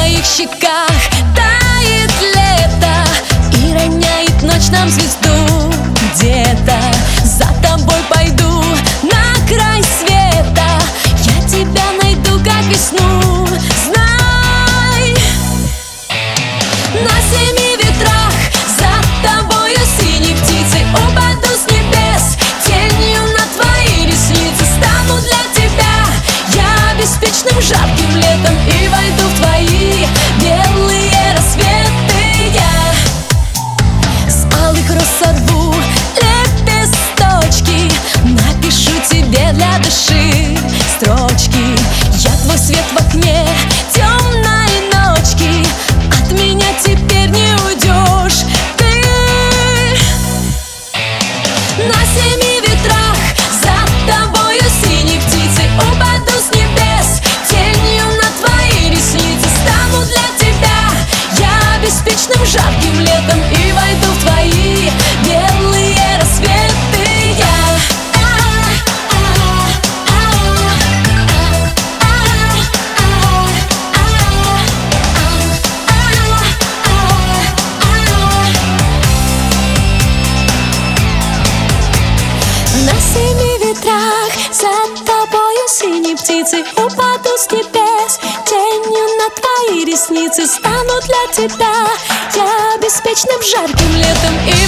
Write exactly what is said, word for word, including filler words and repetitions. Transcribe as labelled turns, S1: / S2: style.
S1: твоих щеках тает лето и роняет ночь нам звезду. Где-то за тобой пойду на край света, я тебя найду, как весну. Знай, на семи ветрах за тобою синей птицей упаду с небес, тенью на твои ресницы стану для тебя я беспечным жарким летом и войду в твои белые рассветы. Я с алых роз сорву лепесточки, напишу тебе для души строчки. Я твой свет в окне темной ночки, от меня теперь не уйдешь ты. На семи ветрах за тобою синей птицей упаду с небес, тенью на твои ресницы стану для тебя я беспечным жарким летом и войду в твои белые рассветы. Я на семи ветрах за тобою синей птицей упаду с небес, тенью на твои ресницы стану для тебя я беспечным жарким летом и